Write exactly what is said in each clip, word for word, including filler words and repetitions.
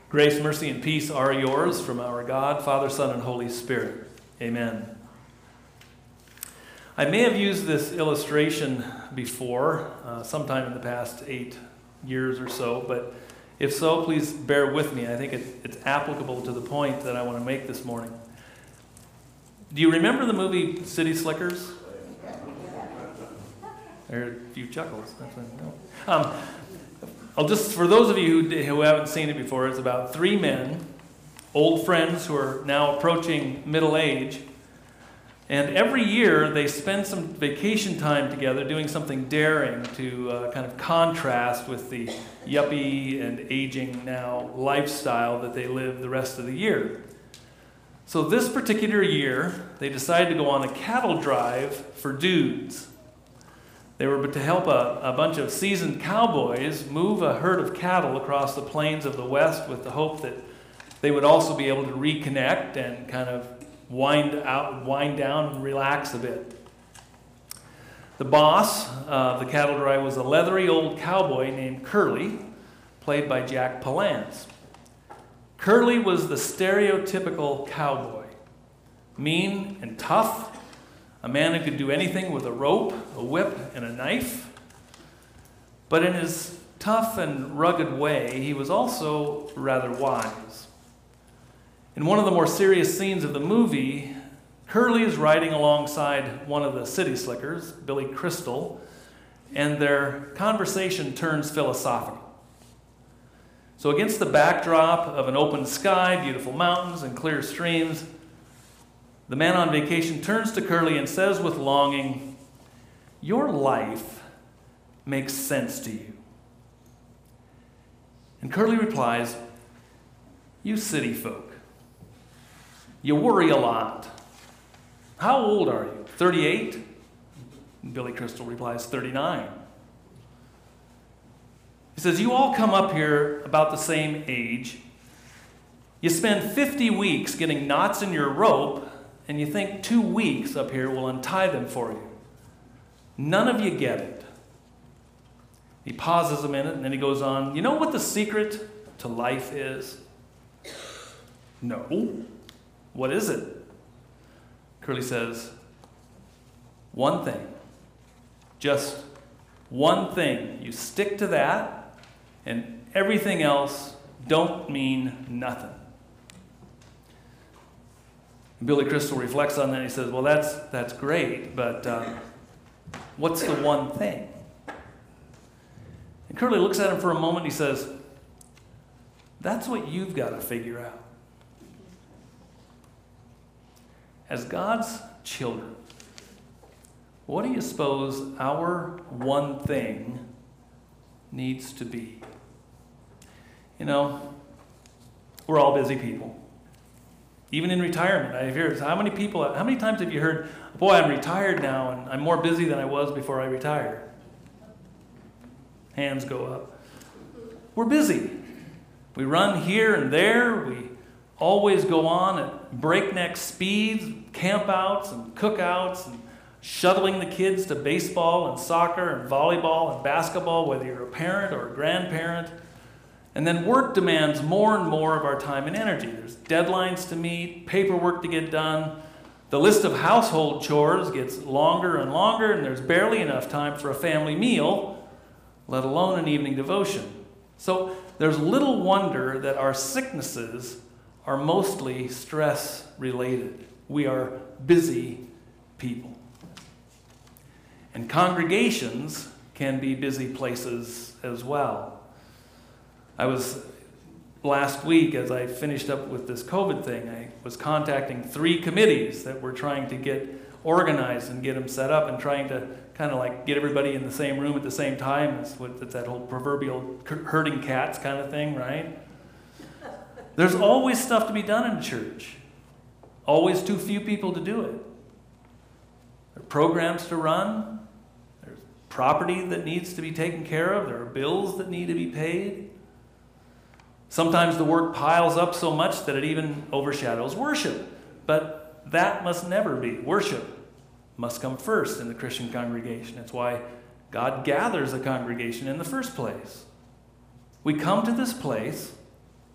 Grace, mercy, and peace are yours from our God, Father, Son, and Holy Spirit. Amen. I may have used this illustration before, uh, sometime in the past eight years or so, but if so, please bear with me. I think it, it's applicable to the point that I want to make this morning. Do you remember the movie City Slickers? There are a few chuckles. That's what I know. Um, I'll just, for those of you who, who haven't seen it before, it's about three men, old friends who are now approaching middle age, and every year they spend some vacation time together doing something daring to uh, kind of contrast with the yuppie and aging now lifestyle that they live the rest of the year. So this particular year, they decided to go on a cattle drive for dudes. They were to help a, a bunch of seasoned cowboys move a herd of cattle across the plains of the West with the hope that they would also be able to reconnect and kind of wind out, wind down and relax a bit. The boss of the cattle drive was a leathery old cowboy named Curly, played by Jack Palance. Curly was the stereotypical cowboy, mean and tough, a man who could do anything with a rope, a whip, and a knife. But in his tough and rugged way, he was also rather wise. In one of the more serious scenes of the movie, Curly is riding alongside one of the city slickers, Billy Crystal, and their conversation turns philosophical. So against the backdrop of an open sky, beautiful mountains, and clear streams, the man on vacation turns to Curly and says with longing, "Your life makes sense to you." And Curly replies, "You city folk, you worry a lot. How old are you? thirty-eight? And Billy Crystal replies, thirty-nine. He says, "You all come up here about the same age. You spend fifty weeks getting knots in your rope, and you think two weeks up here will untie them for you. None of you get it." He pauses a minute, and then he goes on, "You know what the secret to life is?" "No. What is it?" Curly says, "One thing. Just one thing. You stick to that, and everything else don't mean nothing." Billy Crystal reflects on that and he says, "Well, that's that's great, but uh, what's the one thing?" And Curly looks at him for a moment and he says, "That's what you've got to figure out." As God's children, what do you suppose our one thing needs to be? You know, we're all busy people. Even in retirement, I hear, how many people, how many times have you heard, "Boy, I'm retired now and I'm more busy than I was before I retired"? Hands go up. We're busy. We run here and there. We always go on at breakneck speeds, campouts and cookouts, and shuttling the kids to baseball and soccer and volleyball and basketball, whether you're a parent or a grandparent. And then work demands more and more of our time and energy. There's deadlines to meet, paperwork to get done. The list of household chores gets longer and longer, and there's barely enough time for a family meal, let alone an evening devotion. So there's little wonder that our sicknesses are mostly stress-related. We are busy people. And congregations can be busy places as well. I was, last week, as I finished up with this COVID thing, I was contacting three committees that were trying to get organized and get them set up and trying to kind of like get everybody in the same room at the same time. It's, what, it's that whole proverbial herding cats kind of thing, right? There's always stuff to be done in church. Always too few people to do it. There are programs to run. There's property that needs to be taken care of. There are bills that need to be paid. Sometimes the work piles up so much that it even overshadows worship. But that must never be. Worship must come first in the Christian congregation. That's why God gathers a congregation in the first place. We come to this place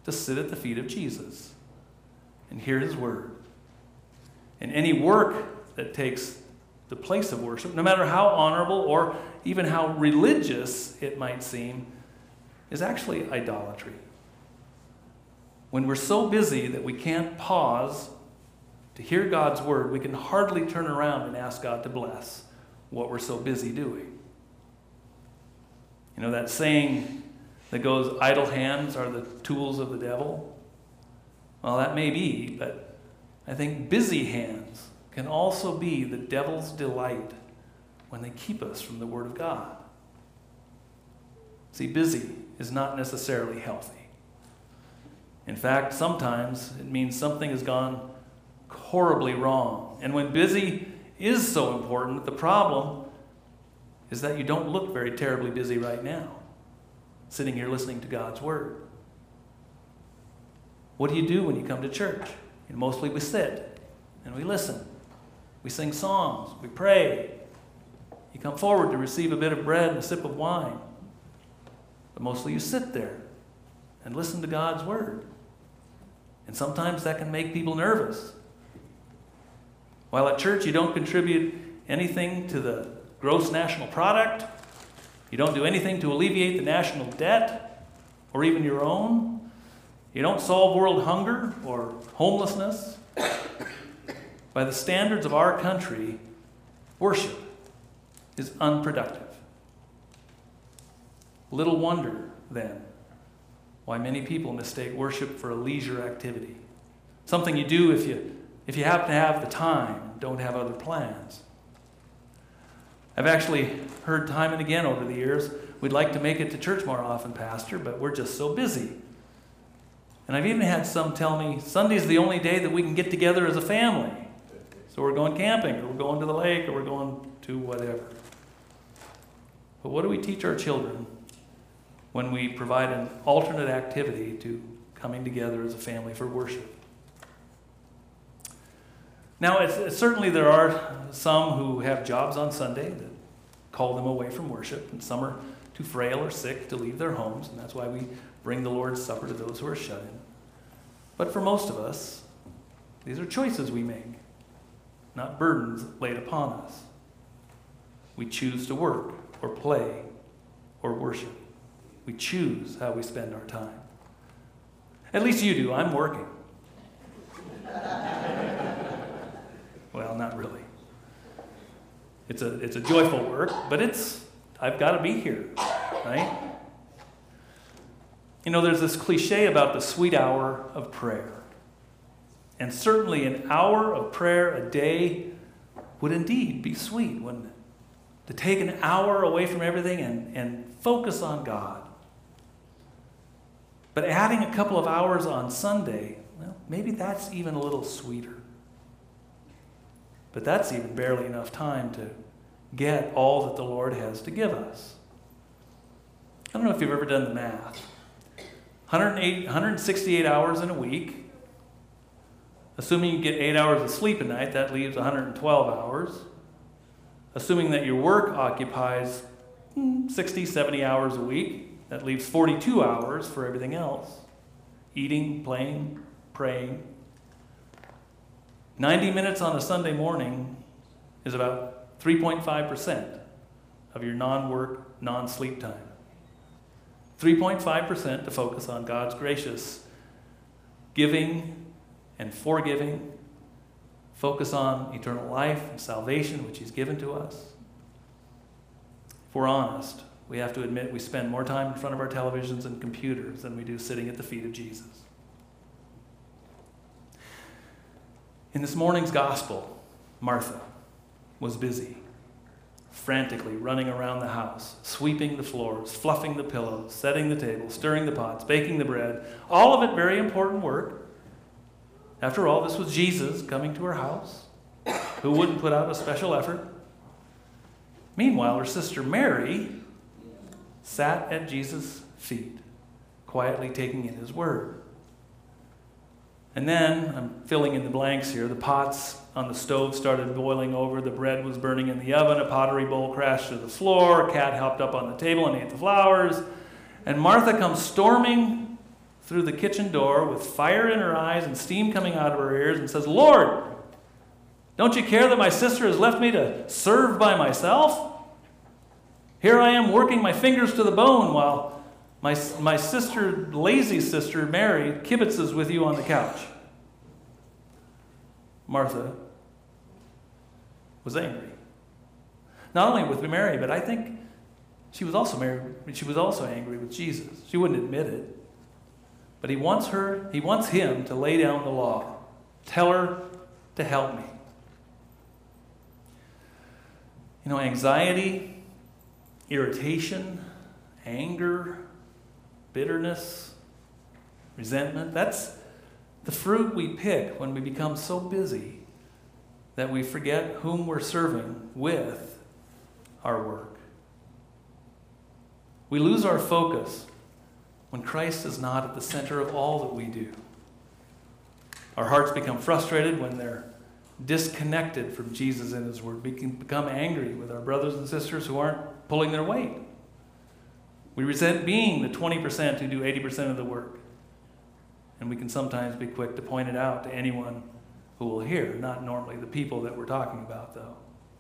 to sit at the feet of Jesus and hear his word. And any work that takes the place of worship, no matter how honorable or even how religious it might seem, is actually idolatry. When we're so busy that we can't pause to hear God's word, we can hardly turn around and ask God to bless what we're so busy doing. You know that saying that goes, idle hands are the tools of the devil? Well, that may be, but I think busy hands can also be the devil's delight when they keep us from the word of God. See, busy is not necessarily healthy. In fact, sometimes it means something has gone horribly wrong. And when busy is so important, the problem is that you don't look very terribly busy right now, sitting here listening to God's word. What do you do when you come to church? You know, mostly we sit and we listen. We sing songs. We pray. You come forward to receive a bit of bread and a sip of wine. But mostly you sit there and listen to God's word. And sometimes that can make people nervous. While at church you don't contribute anything to the gross national product, you don't do anything to alleviate the national debt or even your own, you don't solve world hunger or homelessness. By the standards of our country, worship is unproductive. Little wonder, then, why many people mistake worship for a leisure activity. Something you do if you, if you happen to have the time and don't have other plans. I've actually heard time and again over the years, we'd like to make it to church more often, Pastor, but we're just so busy. And I've even had some tell me, Sunday's the only day that we can get together as a family. So we're going camping, or we're going to the lake, or we're going to whatever. But what do we teach our children when we provide an alternate activity to coming together as a family for worship? Now, it's, it's, certainly there are some who have jobs on Sunday that call them away from worship, and some are too frail or sick to leave their homes, and that's why we bring the Lord's Supper to those who are shut in. But for most of us, these are choices we make, not burdens laid upon us. We choose to work or play or worship. We choose how we spend our time. At least you do. I'm working. Well, not really. It's a, it's a joyful work, but it's, I've got to be here, right? You know, there's this cliche about the sweet hour of prayer. And certainly an hour of prayer a day would indeed be sweet, wouldn't it? To take an hour away from everything and, and focus on God. But adding a couple of hours on Sunday, well, maybe that's even a little sweeter. But that's even barely enough time to get all that the Lord has to give us. I don't know if you've ever done the math. one hundred eight, one hundred sixty-eight hours in a week. Assuming you get eight hours of sleep a night, that leaves one hundred twelve hours. Assuming that your work occupies sixty, seventy hours a week, that leaves forty-two hours for everything else. Eating, playing, praying. ninety minutes on a Sunday morning is about three point five percent of your non-work, non-sleep time. three point five percent to focus on God's gracious giving and forgiving. Focus on eternal life and salvation, which he's given to us. If we're honest, we have to admit we spend more time in front of our televisions and computers than we do sitting at the feet of Jesus. In this morning's gospel, Martha was busy, frantically running around the house, sweeping the floors, fluffing the pillows, setting the table, stirring the pots, baking the bread. All of it very important work. After all, this was Jesus coming to her house. Who wouldn't put out a special effort? Meanwhile, her sister Mary sat at Jesus' feet, quietly taking in his word. And then, I'm filling in the blanks here, the pots on the stove started boiling over, the bread was burning in the oven, a pottery bowl crashed to the floor, a cat hopped up on the table and ate the flowers, and Martha comes storming through the kitchen door with fire in her eyes and steam coming out of her ears and says, "Lord, don't you care that my sister has left me to serve by myself? Here I am working my fingers to the bone while my, my sister, lazy sister, Mary, kibitzes with you on the couch." Martha was angry. Not only with Mary, but I think she was also married, she was also angry with Jesus. She wouldn't admit it. But he wants her, he wants him to lay down the law. Tell her to help me. You know, anxiety, irritation, anger, bitterness, resentment, that's the fruit we pick when we become so busy that we forget whom we're serving with our work. We lose our focus when Christ is not at the center of all that we do. Our hearts become frustrated when they're disconnected from Jesus and His Word. We can become angry with our brothers and sisters who aren't pulling their weight. We resent being the twenty percent who do eighty percent of the work. And we can sometimes be quick to point it out to anyone who will hear, not normally the people that we're talking about, though.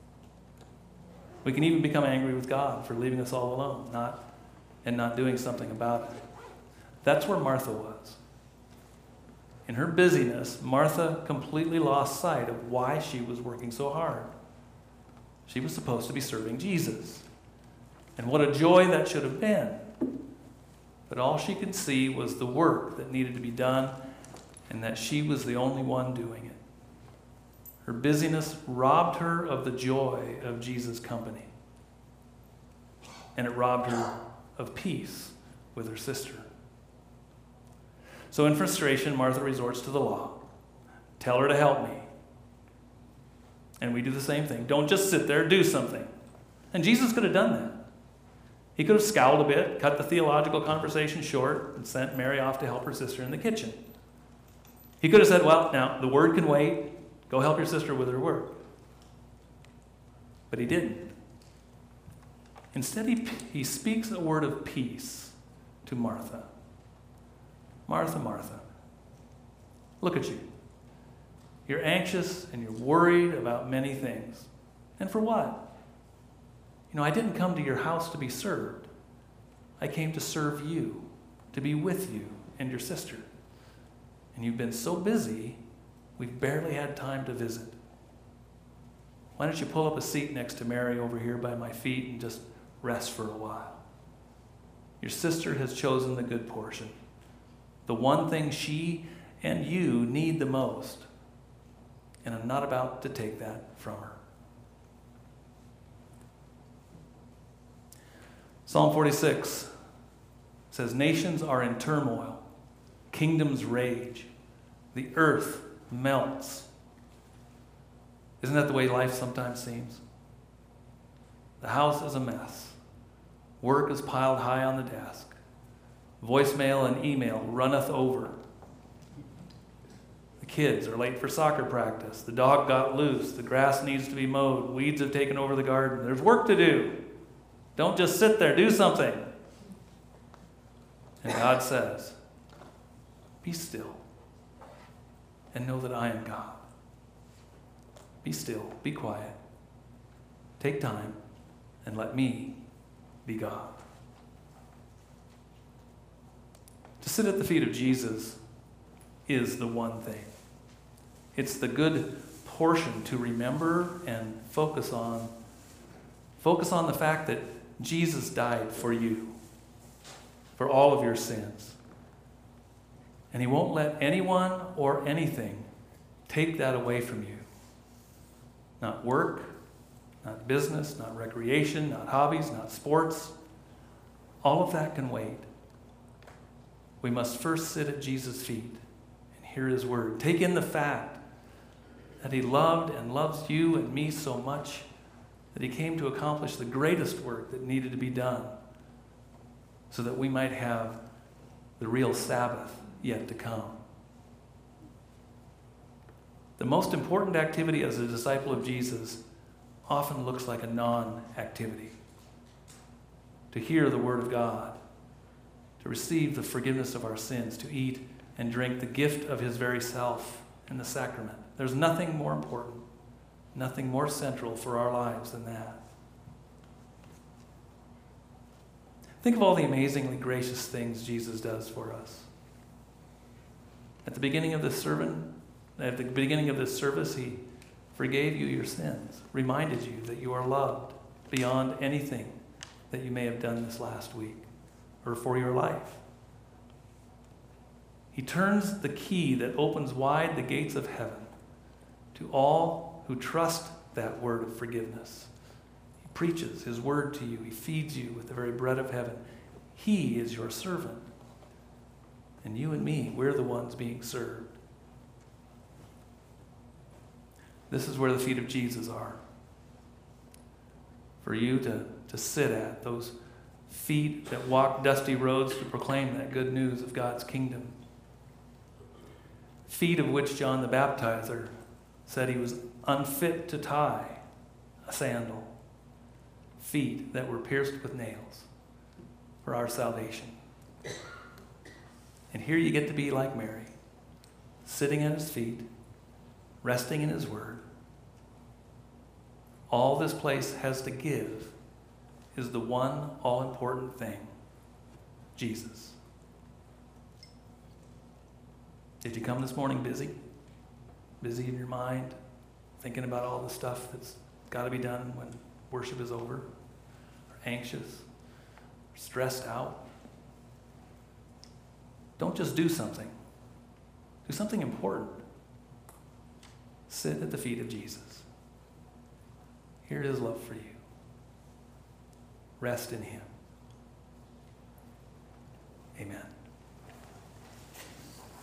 We can even become angry with God for leaving us all alone, not and not doing something about it. That's where Martha was. In her busyness, Martha completely lost sight of why she was working so hard. She was supposed to be serving Jesus. And what a joy that should have been. But all she could see was the work that needed to be done and that she was the only one doing it. Her busyness robbed her of the joy of Jesus' company. And it robbed her of peace with her sister. So in frustration, Martha resorts to the law. Tell her to help me. And we do the same thing. Don't just sit there, do something. And Jesus could have done that. He could have scowled a bit, cut the theological conversation short, and sent Mary off to help her sister in the kitchen. He could have said, well, now, the word can wait. Go help your sister with her work. But he didn't. Instead, he, he speaks a word of peace to Martha. Martha, Martha, look at you. You're anxious and you're worried about many things. And for what? You know, I didn't come to your house to be served. I came to serve you, to be with you and your sister. And you've been so busy, we've barely had time to visit. Why don't you pull up a seat next to Mary over here by my feet and just rest for a while? Your sister has chosen the good portion, the one thing she and you need the most. And I'm not about to take that from her. Psalm forty-six says, nations are in turmoil, kingdoms rage, the earth melts. Isn't that the way life sometimes seems? The house is a mess. Work is piled high on the desk. Voicemail and email runneth over. The kids are late for soccer practice. The dog got loose. The grass needs to be mowed. Weeds have taken over the garden. There's work to do. Don't just sit there. Do something. And God says, be still and know that I am God. Be still. Be quiet. Take time and let me be God. To sit at the feet of Jesus is the one thing. It's the good portion to remember and focus on. Focus on the fact that Jesus died for you, for all of your sins. And he won't let anyone or anything take that away from you. Not work, not business, not recreation, not hobbies, not sports. All of that can wait. We must first sit at Jesus' feet and hear his word. Take in the fact that he loved and loves you and me so much that he came to accomplish the greatest work that needed to be done so that we might have the real Sabbath yet to come. The most important activity as a disciple of Jesus often looks like a non-activity. To hear the word of God, to to receive the forgiveness of our sins, to eat and drink the gift of his very self in the sacrament. There's nothing more important, nothing more central for our lives than that. Think of all the amazingly gracious things Jesus does for us. At the beginning of this sermon, at the beginning of this service, he forgave you your sins, reminded you that you are loved beyond anything that you may have done this last week or for your life. He turns the key that opens wide the gates of heaven to all who trust that word of forgiveness. He preaches his word to you. He feeds you with the very bread of heaven. He is your servant. And you and me, we're the ones being served. This is where the feet of Jesus are. For you to, to sit at, those feet that walk dusty roads to proclaim that good news of God's kingdom. Feet of which John the Baptizer said he was unfit to tie a sandal. Feet that were pierced with nails for our salvation. And here you get to be like Mary, sitting at his feet, resting in his word. All this place has to give is the one all-important thing, Jesus. Did you come this morning busy? Busy in your mind, thinking about all the stuff that's got to be done when worship is over? Or anxious? Or stressed out? Don't just do something. Do something important. Sit at the feet of Jesus. Hear his love for you. Rest in him. Amen.